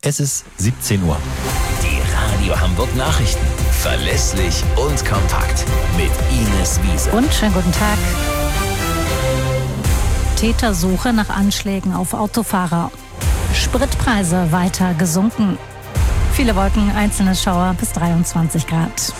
Es ist 17 Uhr. Die Radio Hamburg Nachrichten. Verlässlich und kompakt. Mit Ines Wiese. Und schönen guten Tag. Tätersuche nach Anschlägen auf Autofahrer. Spritpreise weiter gesunken. Viele Wolken, einzelne Schauer bis 23 Grad.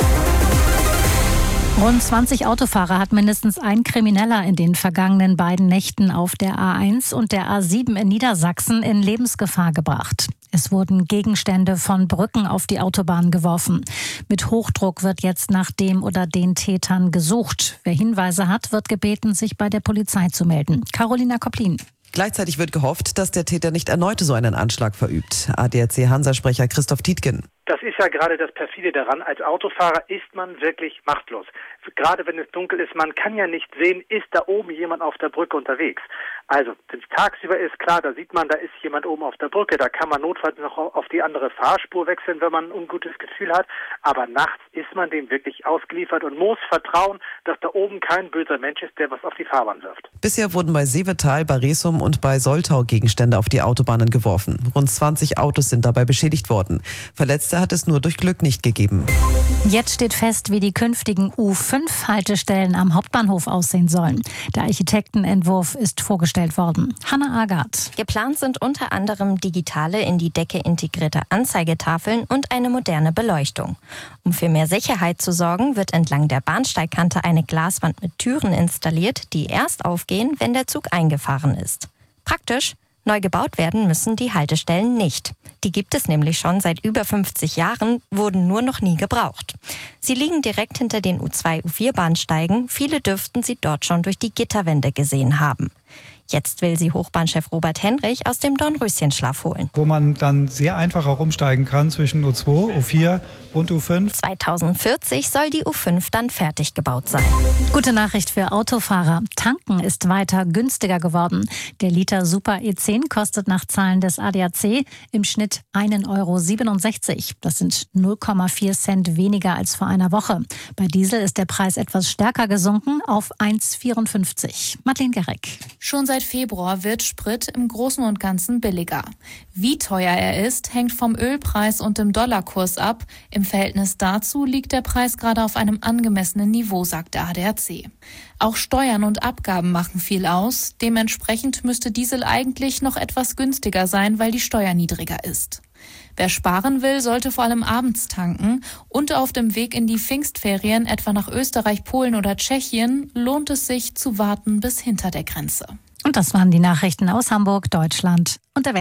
Rund 20 Autofahrer hat mindestens ein Krimineller in den vergangenen beiden Nächten auf der A1 und der A7 in Niedersachsen in Lebensgefahr gebracht. Es wurden Gegenstände von Brücken auf die Autobahn geworfen. Mit Hochdruck wird jetzt nach dem oder den Tätern gesucht. Wer Hinweise hat, wird gebeten, sich bei der Polizei zu melden. Carolina Kopplin. Gleichzeitig wird gehofft, dass der Täter nicht erneut so einen Anschlag verübt. ADAC-Hansa-Sprecher Christoph Tietgen. Das ist ja gerade das Perfide daran. Als Autofahrer ist man wirklich machtlos. Gerade wenn es dunkel ist, man kann ja nicht sehen, ist da oben jemand auf der Brücke unterwegs. Also, wenn es tagsüber ist, klar, da sieht man, da ist jemand oben auf der Brücke. Da kann man notfalls noch auf die andere Fahrspur wechseln, wenn man ein ungutes Gefühl hat. Aber nachts ist man dem wirklich ausgeliefert und muss vertrauen, dass da oben kein böser Mensch ist, der was auf die Fahrbahn wirft. Bisher wurden bei Seevetal, bei Resum und bei Soltau Gegenstände auf die Autobahnen geworfen. Rund 20 Autos sind dabei beschädigt worden. Verletzte hat es nur durch Glück nicht gegeben. Jetzt steht fest, wie die künftigen U5-Haltestellen am Hauptbahnhof aussehen sollen. Der Architektenentwurf ist vorgestellt worden. Hanna Agard. Geplant sind unter anderem digitale, in die Decke integrierte Anzeigetafeln und eine moderne Beleuchtung. Um für mehr Sicherheit zu sorgen, wird entlang der Bahnsteigkante eine Glaswand mit Türen installiert, die erst aufgehen, wenn der Zug eingefahren ist. Praktisch, neu gebaut werden müssen die Haltestellen nicht. Die gibt es nämlich schon seit über 50 Jahren, wurden nur noch nie gebraucht. Sie liegen direkt hinter den U2-U4-Bahnsteigen. Viele dürften sie dort schon durch die Gitterwände gesehen haben. Jetzt will sie Hochbahnchef Robert Henrich aus dem Dornröschenschlaf holen. Wo man dann sehr einfach auch umsteigen kann zwischen U2, U4 und U5. 2040 soll die U5 dann fertig gebaut sein. Gute Nachricht für Autofahrer. Tanken ist weiter günstiger geworden. Der Liter Super E10 kostet nach Zahlen des ADAC im Schnitt 1,67 €. Das sind 0,4 Cent weniger als vor einer Woche. Bei Diesel ist der Preis etwas stärker gesunken auf 1,54 €. Madeleine Gerek. Schon seit Februar wird Sprit im Großen und Ganzen billiger. Wie teuer er ist, hängt vom Ölpreis und dem Dollarkurs ab. Im Verhältnis dazu liegt der Preis gerade auf einem angemessenen Niveau, sagt der ADAC. Auch Steuern und Abgaben machen viel aus. Dementsprechend müsste Diesel eigentlich noch etwas günstiger sein, weil die Steuer niedriger ist. Wer sparen will, sollte vor allem abends tanken. Und auf dem Weg in die Pfingstferien, etwa nach Österreich, Polen oder Tschechien, lohnt es sich zu warten bis hinter der Grenze. Und das waren die Nachrichten aus Hamburg, Deutschland und der Welt.